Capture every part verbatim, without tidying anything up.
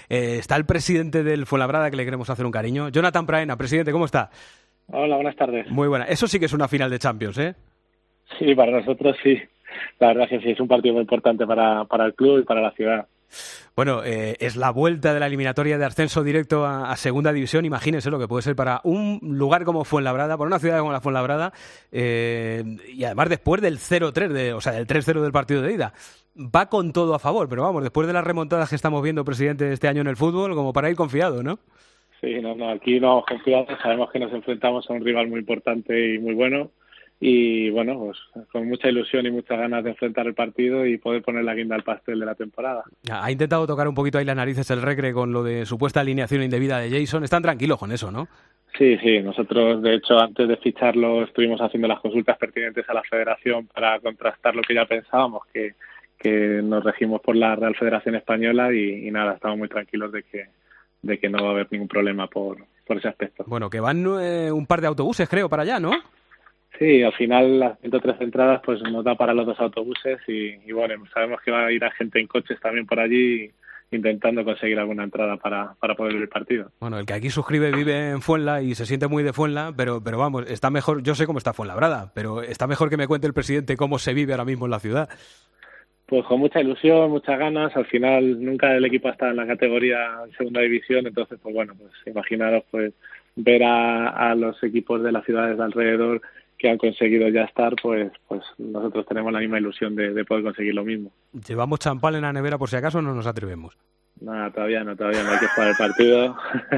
Eh, está el presidente del Fuenlabrada, que le queremos hacer un cariño. Jonathan Praena, presidente, ¿cómo está? Hola, buenas tardes. Muy buena. Eso sí que es una final de Champions, ¿eh? Sí, para nosotros sí. La verdad es que sí, es un partido muy importante para, para el club y para la ciudad. Bueno, eh, es la vuelta de la eliminatoria de ascenso directo a, a Segunda División. Imagínense lo que puede ser para un lugar como Fuenlabrada, para una ciudad como la Fuenlabrada, eh, y además después del cero tres, de, o sea, del tres cero del partido de ida. Va con todo a favor, pero vamos, después de las remontadas que estamos viendo, presidente, este año en el fútbol, como para ir confiado, ¿no? Sí, no, no, aquí no confiamos, sabemos que nos enfrentamos a un rival muy importante y muy bueno. Y bueno, pues con mucha ilusión y muchas ganas de enfrentar el partido y poder poner la guinda al pastel de la temporada. Ha intentado tocar un poquito ahí las narices el Recre con lo de supuesta alineación indebida de Jason. Están tranquilos con eso, ¿no? Sí, sí, nosotros de hecho antes de ficharlo estuvimos haciendo las consultas pertinentes a la federación para contrastar lo que ya pensábamos, que, que nos regimos por la Real Federación Española y, y nada, estamos muy tranquilos de que, de que no va a haber ningún problema por, por ese aspecto. Bueno, que van eh, un par de autobuses, creo, para allá, ¿no? Sí, al final las ciento tres entradas pues nos da para los dos autobuses y, y bueno, sabemos que va a ir a gente en coches también por allí intentando conseguir alguna entrada para, para poder ver el partido. Bueno, el que aquí suscribe vive en Fuenla y se siente muy de Fuenla, pero, pero vamos, está mejor, yo sé cómo está Fuenlabrada, pero está mejor que me cuente el presidente cómo se vive ahora mismo en la ciudad. Pues con mucha ilusión, muchas ganas, al final nunca el equipo ha estado en la categoría en segunda división, entonces pues bueno, pues imaginaros pues ver a, a los equipos de las ciudades de alrededor que han conseguido ya estar, pues pues nosotros tenemos la misma ilusión de, de poder conseguir lo mismo. ¿Llevamos champán en la nevera por si acaso o no nos atrevemos? Nada, todavía no, todavía no hay que jugar el partido.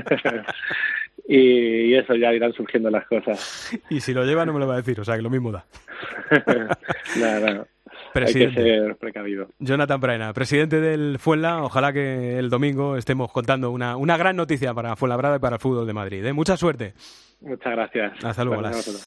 y, y eso, ya irán surgiendo las cosas. Y si lo lleva no me lo va a decir, o sea que lo mismo da. Nada, no. Presidente. Hay que ser precavido. Jonathan Praena, presidente del Fuenla, ojalá que el domingo estemos contando una, una gran noticia para Fuenlabrada y para el fútbol de Madrid, ¿eh? Mucha suerte. Muchas gracias. Hasta luego, Las.